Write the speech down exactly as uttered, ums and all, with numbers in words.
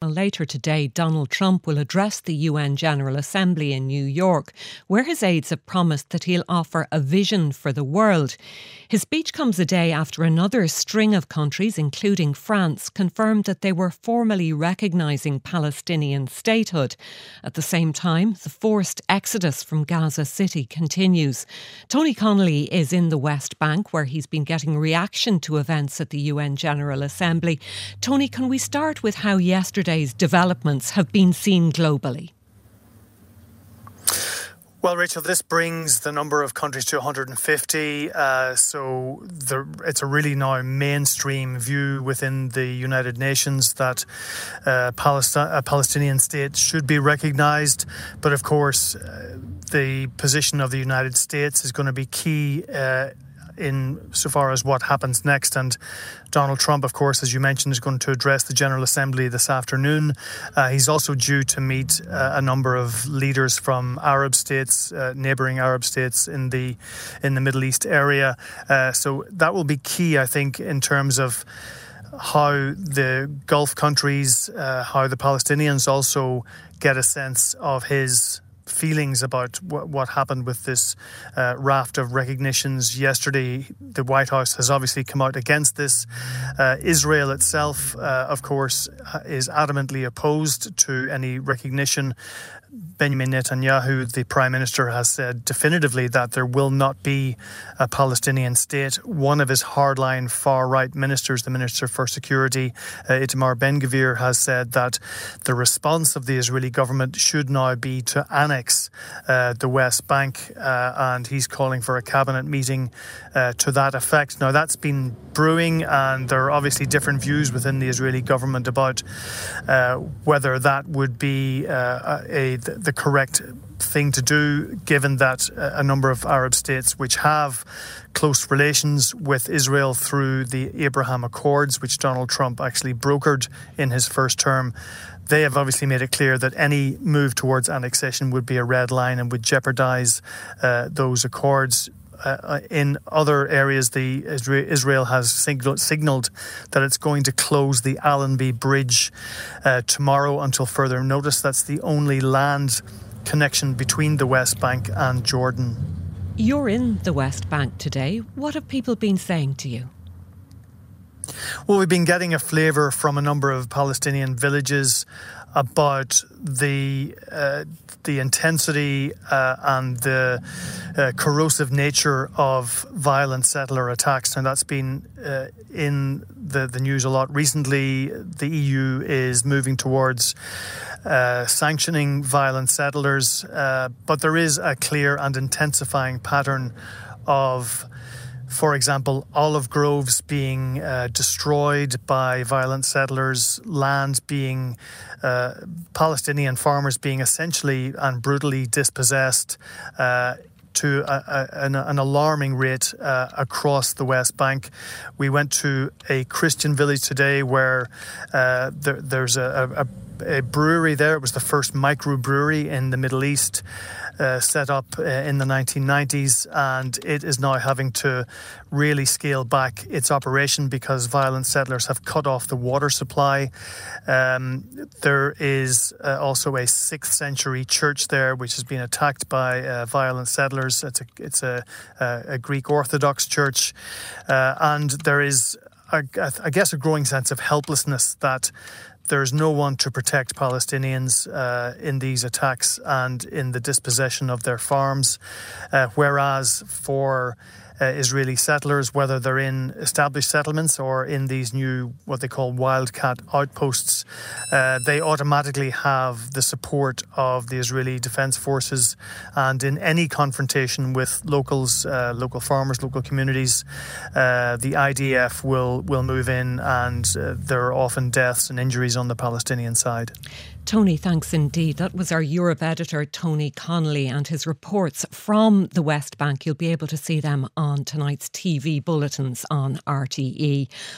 later today, Donald Trump will address the U N General Assembly in New York, where his aides have promised that he'll offer a vision for the world. His speech comes a day after another string of countries, including France, confirmed that they were formally recognising Palestinian statehood. At the same time, the forced exodus from Gaza City continues. Tony Connolly is in the West Bank, where he's been getting reaction to events at the U N General Assembly. Tony, can we start with how yesterday's developments have been seen globally? Well, Rachel, this brings the number of countries to one hundred fifty. Uh, so the, it's a really now mainstream view within the United Nations that uh, Palestine, a Palestinian state should be recognised. But of course, uh, the position of the United States is going to be key uh, in so far as what happens next. And Donald Trump, of course, as you mentioned, is going to address the General Assembly this afternoon. Uh, he's also due to meet uh, a number of leaders from Arab states, uh, neighbouring Arab states in the in the Middle East area. Uh, so that will be key, I think, in terms of how the Gulf countries, uh, how the Palestinians also get a sense of his feelings about what, what happened with this uh, raft of recognitions yesterday. The White House has obviously come out against this. Uh, Israel itself, uh, of course, is adamantly opposed to any recognition. Benjamin Netanyahu, the Prime Minister, has said definitively that there will not be a Palestinian state. One of his hardline far-right ministers, the Minister for Security, uh, Itamar Ben-Gvir, has said that the response of the Israeli government should now be to annex uh, the West Bank, uh, and he's calling for a cabinet meeting uh, to that effect. Now, that's been brewing, and there are obviously different views within the Israeli government about uh, whether that would be uh, a the, the correct thing to do, given that a number of Arab states which have close relations with Israel through the Abraham Accords, which Donald Trump actually brokered in his first term, they have obviously made it clear that any move towards annexation would be a red line and would jeopardise uh, those accords. Uh, in other areas, the Israel has signalled that it's going to close the Allenby Bridge uh, tomorrow until further notice. That's the only land connection between the West Bank and Jordan. You're in the West Bank today. What have people been saying to you? Well, we've been getting a flavour from a number of Palestinian villages about the uh, the intensity uh, and the uh, corrosive nature of violent settler attacks. And that's been uh, in the, the news a lot recently. The E U is moving towards uh, sanctioning violent settlers, uh, but there is a clear and intensifying pattern of, for example, olive groves being uh, destroyed by violent settlers, land being, uh, Palestinian farmers being essentially and brutally dispossessed uh, to a, a, an, an alarming rate uh, across the West Bank. We went to a Christian village today where uh, there, there's a, a, a brewery there. It was the first microbrewery in the Middle East. Uh, set up uh, in the nineteen nineties, and it is now having to really scale back its operation because violent settlers have cut off the water supply. Um, there is uh, also a sixth century church there which has been attacked by uh, violent settlers. It's a, it's a, a, a Greek Orthodox church, uh, and there is, a, I guess, a growing sense of helplessness that there's no one to protect Palestinians uh, in these attacks and in the dispossession of their farms, uh, whereas for uh, Israeli settlers, whether they're in established settlements or in these new, what they call wildcat outposts, uh, they automatically have the support of the Israeli Defence Forces. And in any confrontation with locals, uh, local farmers, local communities, uh, the I D F will, will move in, and uh, there are often deaths and injuries on the Palestinian side. Tony, thanks indeed. That was our Europe editor, Tony Connolly, and his reports from the West Bank. You'll be able to see them on tonight's T V bulletins on R T E.